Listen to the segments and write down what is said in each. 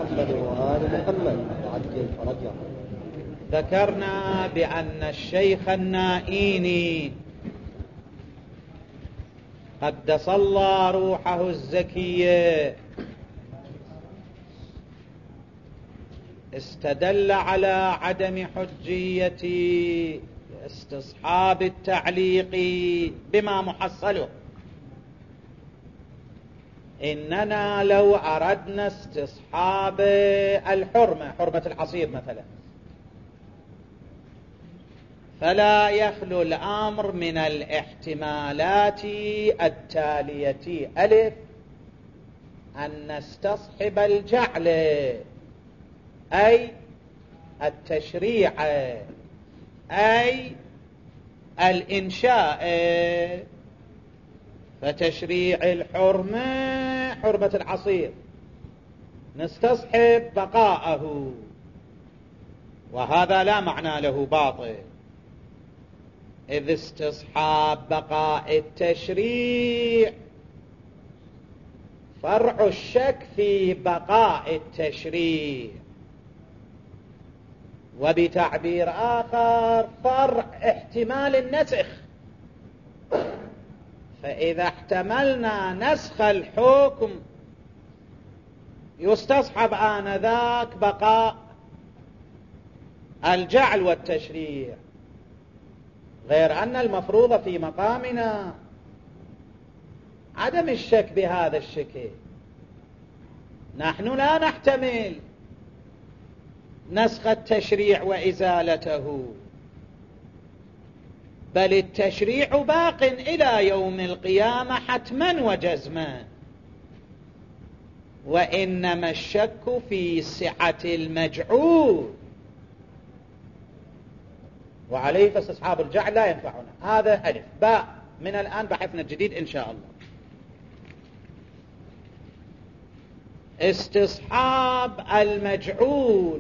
محمد وآل محمد وعجل فرجهم. ذكرنا بأن الشيخ النائيني قدس الله روحه الزكية استدل على عدم حجية استصحاب التعليق بما محصله. إننا لو أردنا استصحاب الحرمة، حرمة العصير مثلا، فلا يخلو الأمر من الاحتمالات التالية: ألف، أن نستصحب الجعل أي التشريع أي الإنشاء، فتشريع الحرمة حرمة العصير نستصحب بقاءه، وهذا لا معنى له باطل، إذ استصحاب بقاء التشريع فرع الشك في بقاء التشريع، وبتعبير آخر فرع احتمال النسخ. فإذا احتملنا نسخ الحكم يستصحب آنذاك بقاء الجعل والتشريع، غير أن المفروض في مقامنا عدم الشك بهذا الشكل. نحن لا نحتمل نسخ التشريع وإزالته، بل التشريع باق إلى يوم القيامة حتما وجزما، وإنما الشك في سعة المجعول، وعليه فاستصحاب الجعل لا ينفعنا. هذا ألف. باء، من الآن بحثنا الجديد إن شاء الله. استصحاب المجعول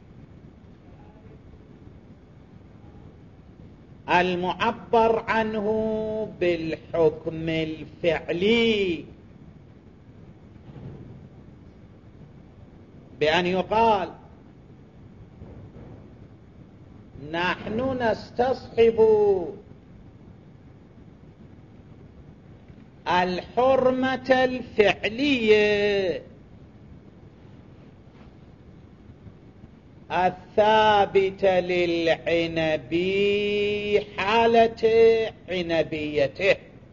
المعبر عنه بالحكم الفعلي، بأن يقال نحن نستصحب الحرمة الفعلية الثابتة للعنبي حالة عنبيته،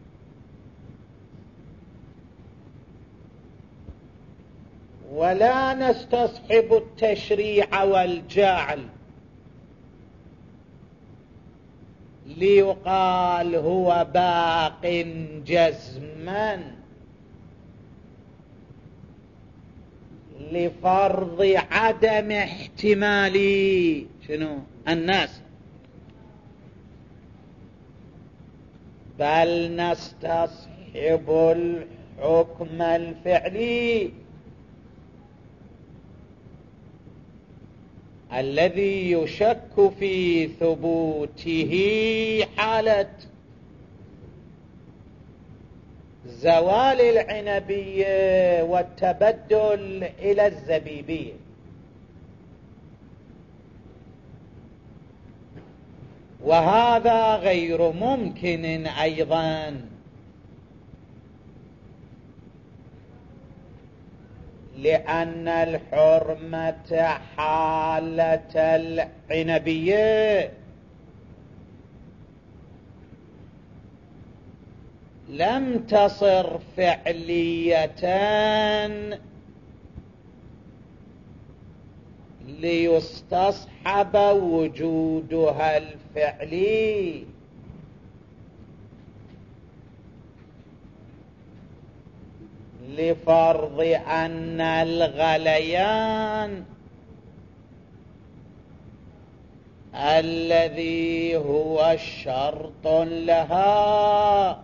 ولا نستصحب التشريع والجعل ليقال هو باق جزما لفرض عدم احتمال شنو الناس، بل نستصحب الحكم الفعلي الذي يشك في ثبوته حالة زوال العنبية والتبدل إلى الزبيبية. وهذا غير ممكن أيضا، لأن الحرمة حالة العنبية لم تصر فعلية ليستصحب وجودها الفعلي، لفرض أن الغليان الذي هو الشرط لها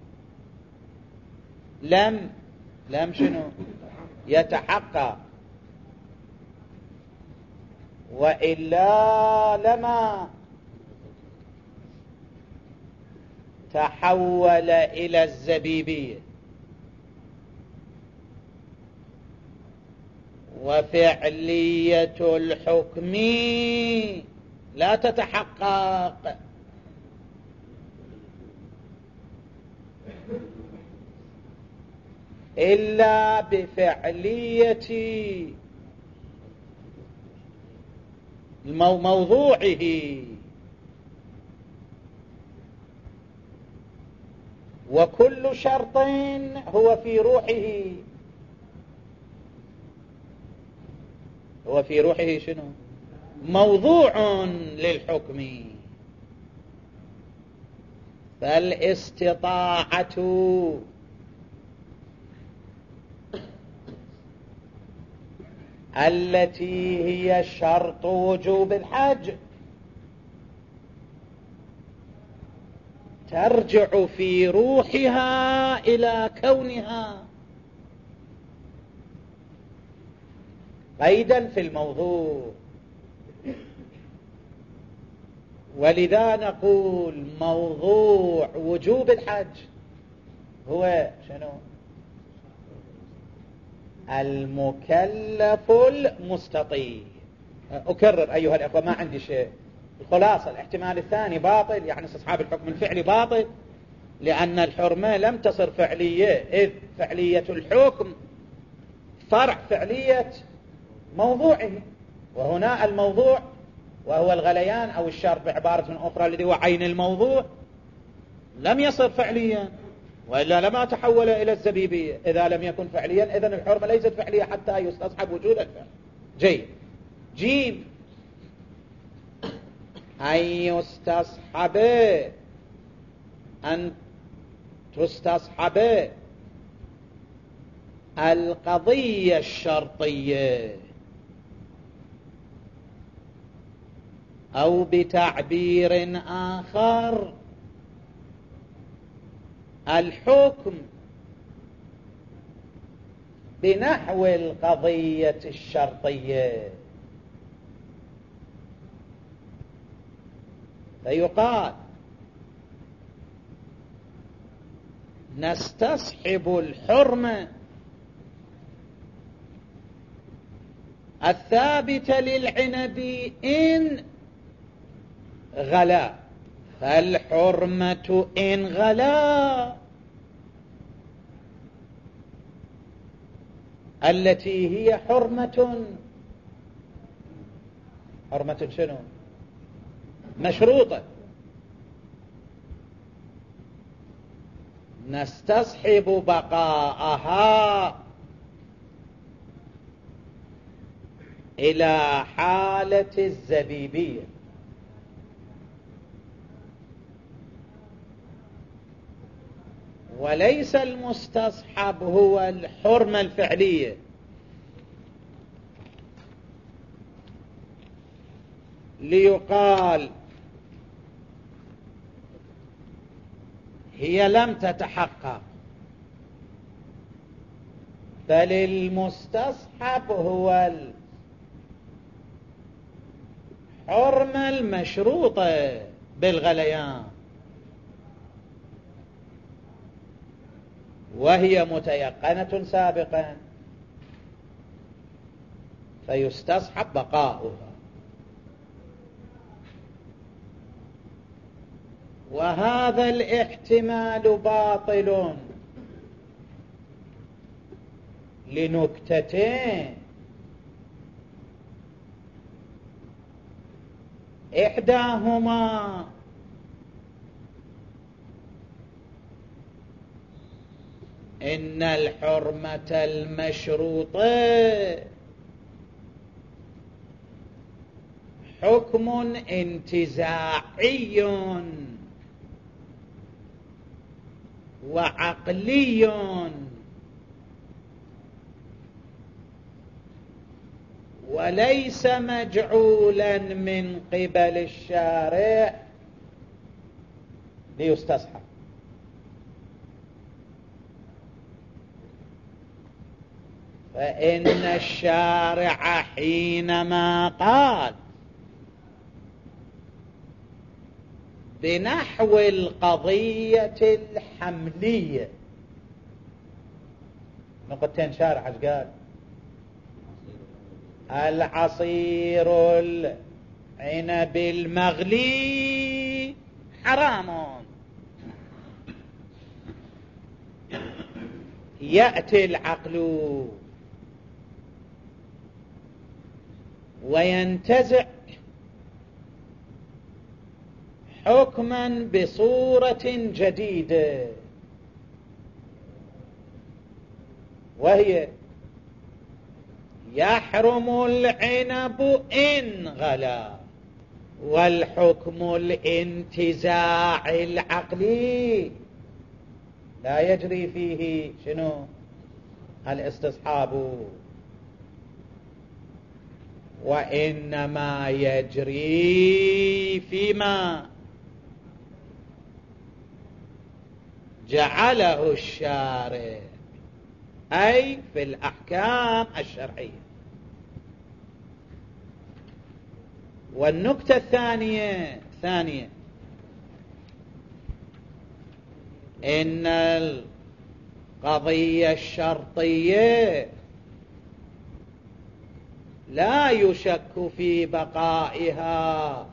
لم شنو يتحقق، وإلا لما تحول إلى الزبيبية. وفعلية الحكم لا تتحقق إلا بفعلية موضوعه، وكل شرط هو في روحه، هو في روحه شنو؟ موضوع للحكم. فالاستطاعة التي هي شرط وجوب الحج ترجع في روحها إلى كونها قيدا في الموضوع. ولذا نقول موضوع وجوب الحج هو شنو؟ المكلف المستطيع. أكرر أيها الأخوة، ما عندي شيء. الخلاصة الاحتمال الثاني باطل، يعني استصحاب الحكم الفعلي باطل، لأن الحرمة لم تصر فعلية، إذ فعلية الحكم فرع فعلية موضوعه، وهنا الموضوع وهو الغليان أو الشرط بعبارة أخرى الذي هو عين الموضوع لم يصر فعليا، وإلا لما تحول إلى الزبيبية. إذا لم يكن فعليا إذن الحرمة ليست فعلية حتى يستصحب وجود الفعل. جيد. جيم أن تستصحب القضية الشرطية، أو بتعبير آخر الحكم بنحو القضية الشرطية. فيقال نستصحب الحرمة الثابتة للعنب إن غلا، فالحرمة إن غلا التي هي حرمة شنو؟ مشروطة، نستصحب بقاءها إلى حالة الزبيبية. وليس المستصحب هو الحرمة الفعلية، ليقال هي لم تتحقق، بل المستصحب هو الحرمة المشروطة بالغليان، وهي متيقنة سابقا، فيستصحب بقاؤها. وهذا الاحتمال باطل لنكتتين: إحداهما إن الحرمة المشروطة حكم انتزاعي وعقلي، وليس مجعولا من قبل الشارع ليستصحب. فإن الشارع حينما قال بنحو القضية الحملية، نقطتين شارع ايش قال؟ العصير العنب المغلي حرام. يأتي العقل وينتزع حكما بصورة جديدة، وهي يحرم العنب إن غلا، والحكم الانتزاع العقلي لا يجري فيه شنو؟ الاستصحاب، وإنما يجري فيما جعله الشارع، أي في الأحكام الشرعية. والنكتة الثانية إن القضية الشرطية لا يشك في بقائها،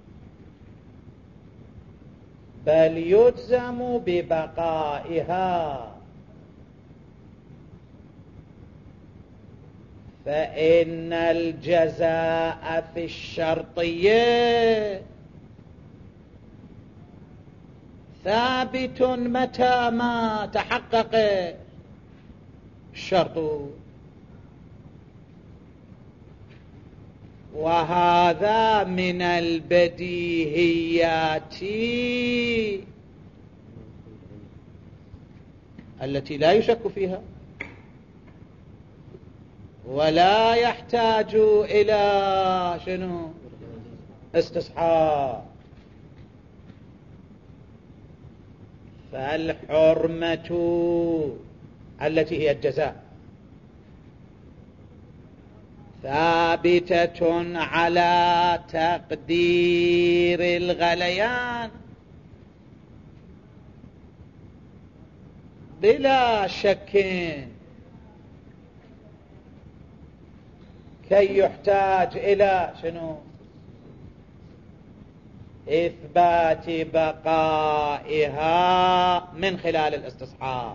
بل يجزم ببقائها، فإن الجزاء في الشرطية ثابت متى ما تحقق الشرط، وهذا من البديهيات التي لا يشك فيها ولا يحتاج إلى شنو؟ استصحاب. فالحرمة التي هي الجزاء ثابتة على تقدير الغليان بلا شك، كي يحتاج إلى شنو؟ إثبات بقائها من خلال الاستصحاب.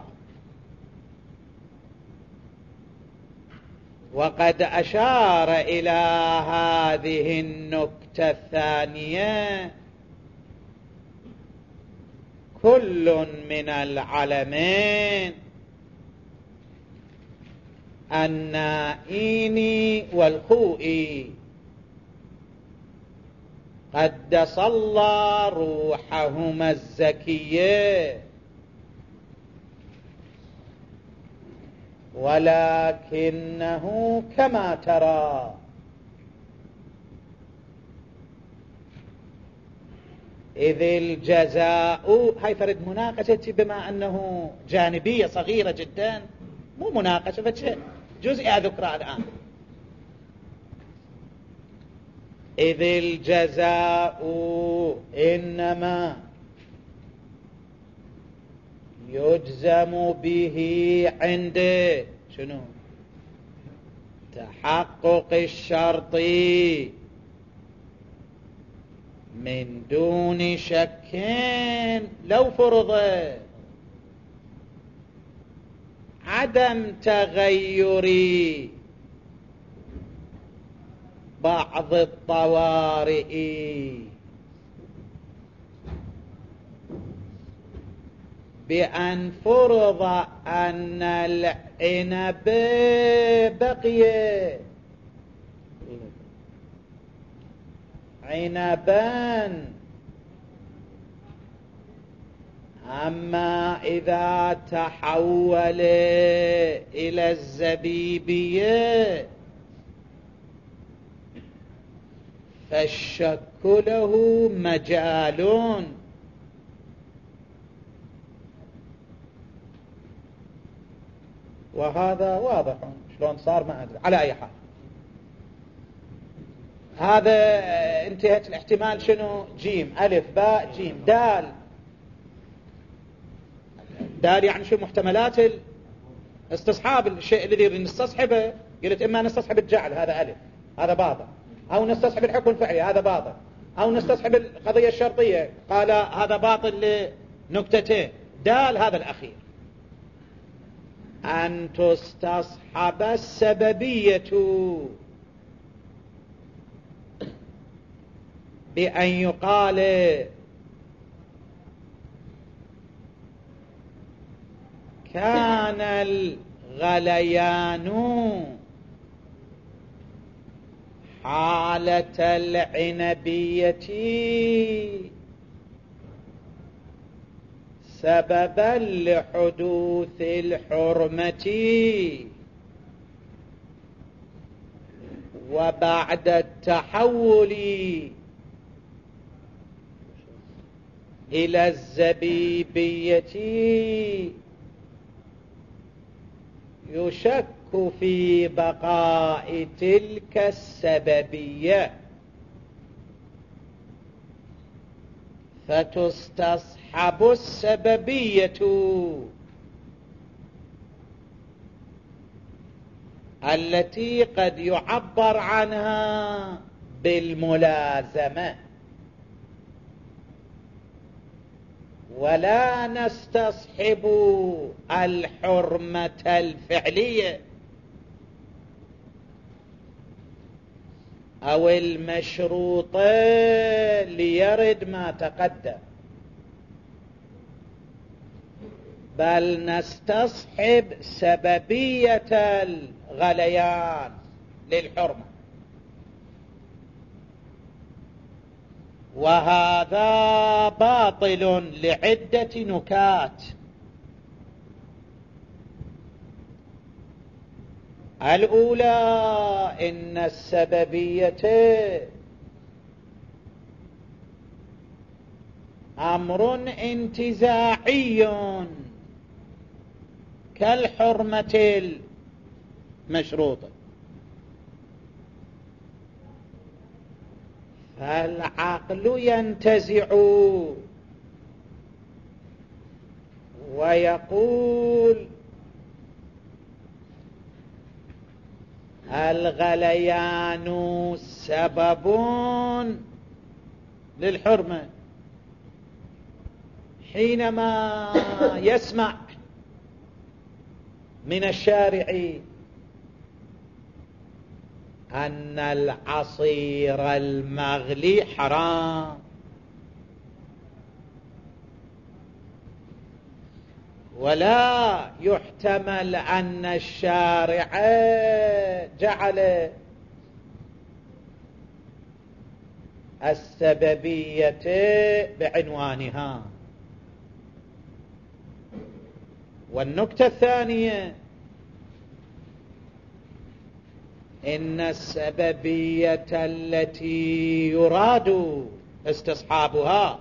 وقد أشار إلى هذه النكتة الثانية كل من العلمين النائين والخوئي، قدس الله روحهما الزكية، ولكنه كما ترى إذ الجزاء، هاي فرد مناقشة بما أنه جانبية صغيرة جدا، مو مناقشة فشيء جزء أذكره الآن. إذ الجزاء إنما يجزم به عند شنو؟ تحقق الشرط من دون شك، لو فرض عدم تغير بعض الطوارئ بأن فرض أن العنب بقي عنبا، أما إذا تحول إلى الزبيبية فالشك له مجال. وهذا واضح، شلون صار ما أدري. على أي حال هذا انتهت الاحتمال شنو؟ جيم، ألف باء جيم دال. دال يعني شو؟ محتملات الاستصحاب، الشيء الذي نستصحبه قلت إما نستصحب الجعل هذا ألف هذا باطل، أو نستصحب الحكم الفعلي هذا باطل، أو نستصحب القضية الشرطية قال هذا باطل لنكتتين، دال هذا الأخير. أن تستصحب السببية بأن يقال كان الغليان حالة العنبية سببا لحدوث الحرمة، وبعد التحول إلى الزبيبية يشك في بقاء تلك السببية، فتستصحب السببية التي قد يعبر عنها بالملازمة، ولا نستصحب الحرمة الفعلية أو المشروطة ليرد ما تقدم، بل نستصحب سببية الغليان للحرمة. وهذا باطل لعدة نكات. الأولى إن السببية أمر انتزاعي كالحرمة المشروطة، فالعقل ينتزع ويقول الغليان سبب للحرمة، حينما يسمع من الشارع أن العصير المغلي حرام، ولا يحتمل أن الشارع جعل السببية بعنوانها. والنكتة الثانية إن السببية التي يراد استصحابها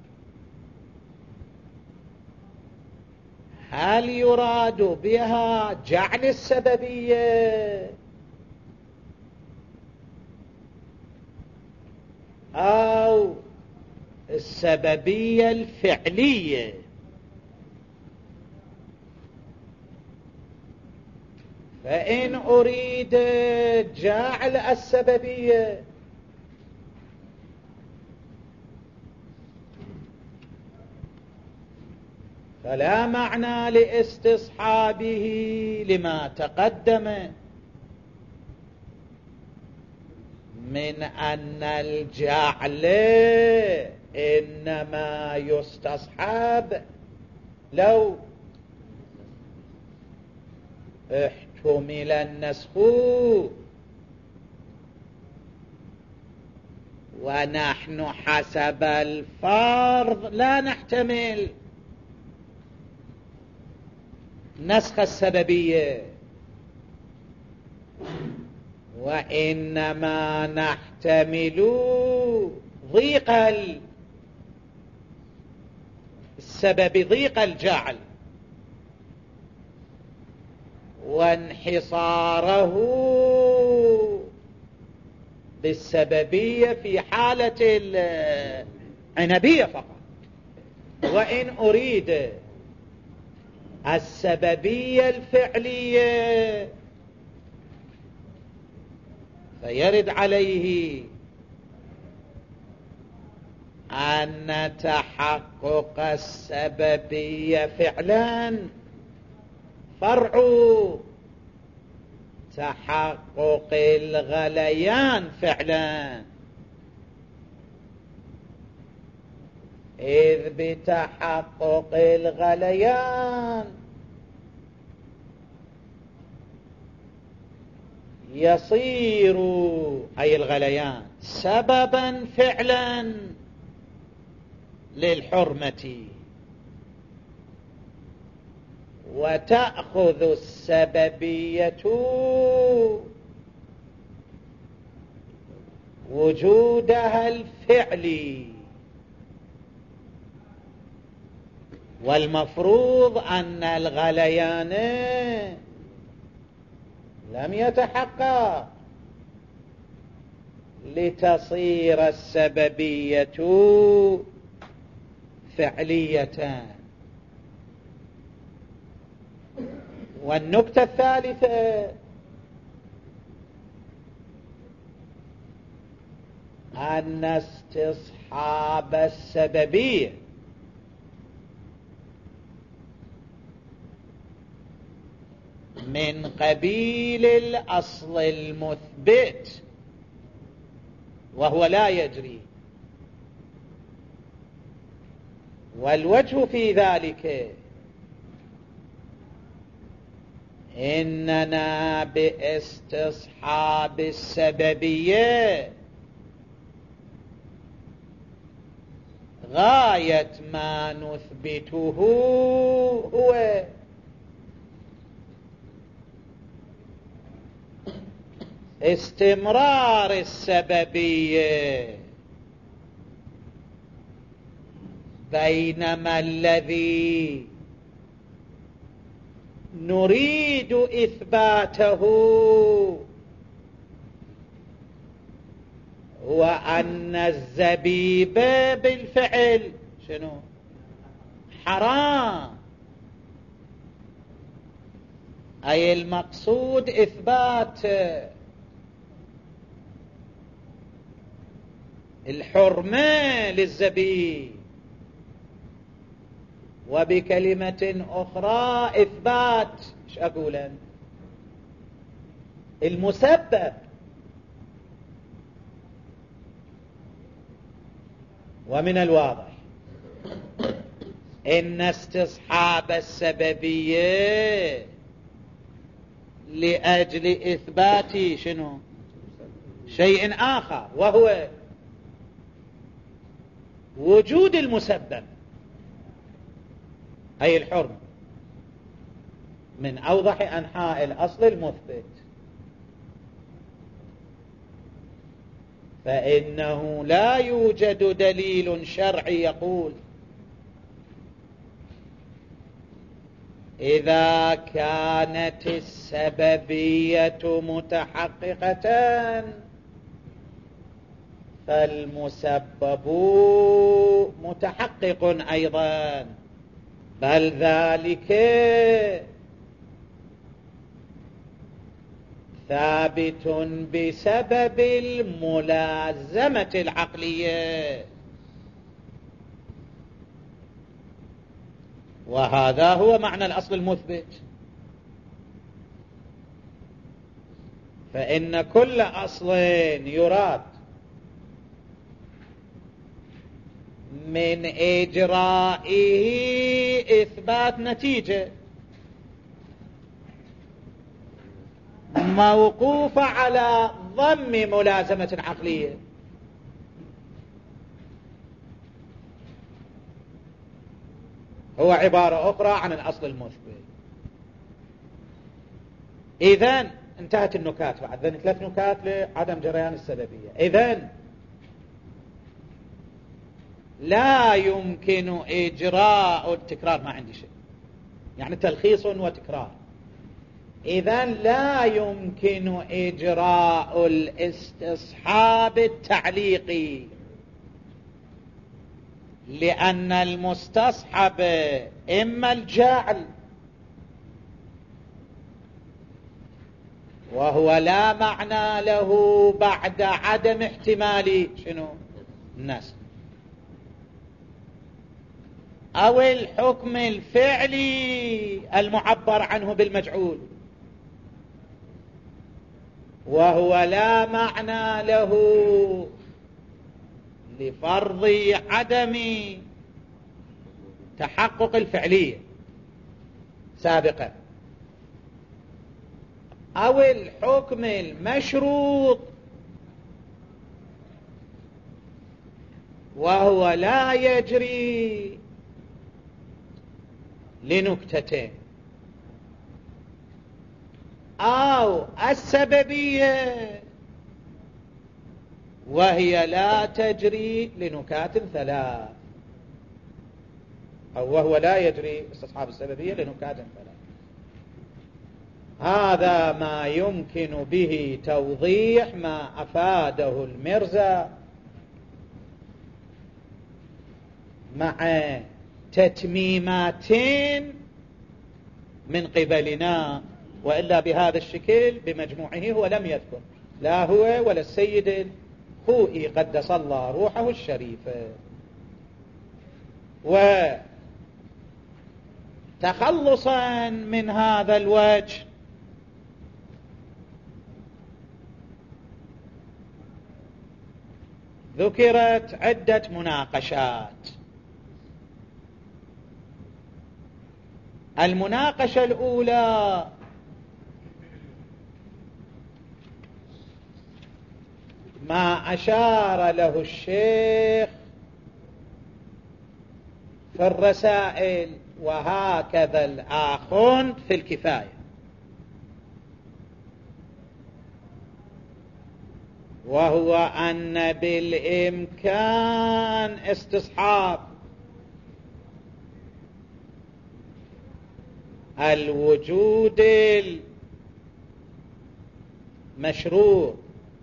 هل يراد بها جعل السببية أو السببية الفعلية؟ فإن أريد جعل السببية فلا معنى لاستصحابه لما تقدم من أن الجعل إنما يستصحب لو احتمل النسخ، ونحن حسب الفرض لا نحتمل نسخ السببية، وإنما نحتمل ضيق السبب، ضيق الجعل، وانحصاره بالسببية في حالة العنبية فقط. وإن أريد السببية الفعلية فيرد عليه أن تحقق السببية فعلا فرع تحقق الغليان فعلا، إذ بتحقق الغليان يصير أي الغليان سببا فعلا للحرمة، وتأخذ السببية وجودها الفعلي، والمفروض أن الغليان لم يتحقق لتصير السببية فعلية. والنكتة الثالثة أن استصحاب السببية من قبيل الأصل المثبت وهو لا يجري، والوجه في ذلك إننا باستصحاب السببية غاية ما نثبته هو استمرار السببية، بينما الذي نريد إثباته هو أن الزبيب بالفعل شنو؟ حرام، أي المقصود إثبات الحرمة للزبيب، وبكلمة أخرى إثبات إيش أقول المسبب. ومن الواضح إن استصحاب السببية لأجل إثبات شنو؟ شيء آخر، وهو وجود المسبب أي الحرمة من أوضح أنحاء الأصل المثبت، فإنه لا يوجد دليل شرعي يقول إذا كانت السببية متحققة فالمسبب متحقق أيضا، بل ذلك ثابت بسبب الملازمة العقلية، وهذا هو معنى الأصل المثبت. فإن كل أصل يراد من إجرائه إثبات نتيجة موقوفة على ضم ملازمة عقلية، هو عبارة أخرى عن الأصل المثبت. إذن انتهت النكات، بعد ذلك 3 نكات لعدم جريان السببية. إذن لا يمكن إجراء التكرار، ما عندي شيء يعني تلخيص وتكرار. إذن لا يمكن إجراء الاستصحاب التعليقي، لأن المستصحب إما الجعل وهو لا معنى له بعد عدم احتمال شنو الناس، أو الحكم الفعلي المعبر عنه بالمجعول، وهو لا معنى له لفرض عدم تحقق الفعلية سابقا، أو الحكم المشروط وهو لا يجري لنكتتين، أو السببية وهي لا تجري لنكات ثلاث، أو وهو لا يجري استصحاب السببية لنكات ثلاث. هذا ما يمكن به توضيح ما أفاده المرزا مع تتميماتين من قبلنا، وإلا بهذا الشكل بمجموعه هو لم يذكر لا هو ولا السيد الخوئي قدس الله روحه الشريفة. وتخلصا من هذا الوجه ذكرت عدة مناقشات. المناقشة الأولى ما أشار له الشيخ في الرسائل وهكذا الآخوند في الكفاية، وهو أن بالإمكان استصحاب الوجود المشروع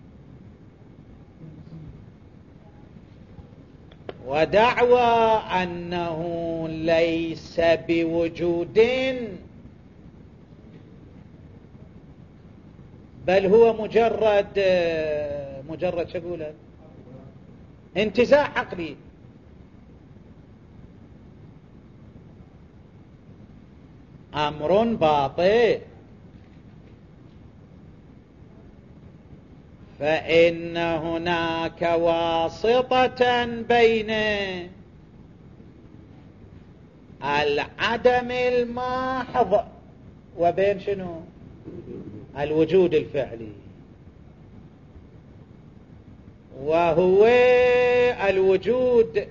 ودعوى أنه ليس بوجود بل هو مجرد شقولة انتزاع عقلي. أمر باطل، فإن هناك واسطة بين العدم الماحظ وبين شنو الوجود الفعلي، وهو الوجود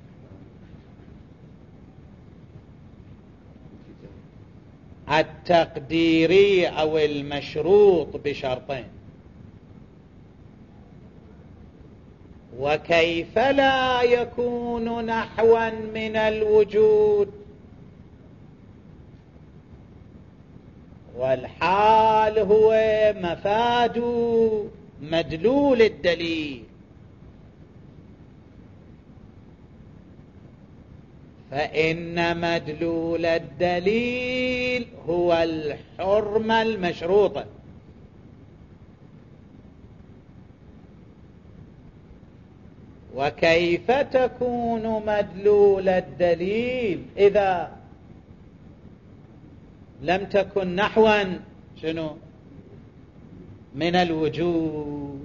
التقديري أو المشروط بشرطين. وكيف لا يكون نحوا من الوجود والحال هو مفاد مدلول الدليل، فإن مدلول الدليل هو الحرمة المشروطة، وكيف تكون مدلول الدليل إذا لم تكن نحوا شنو من الوجود؟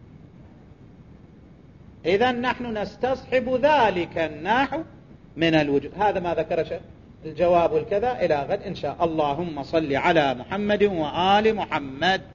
إذا نحن نستصحب ذلك النحو من الوجود. هذا ما ذكر الجواب الكذا إلى غد إن شاء. اللهم صل على محمد وآل محمد.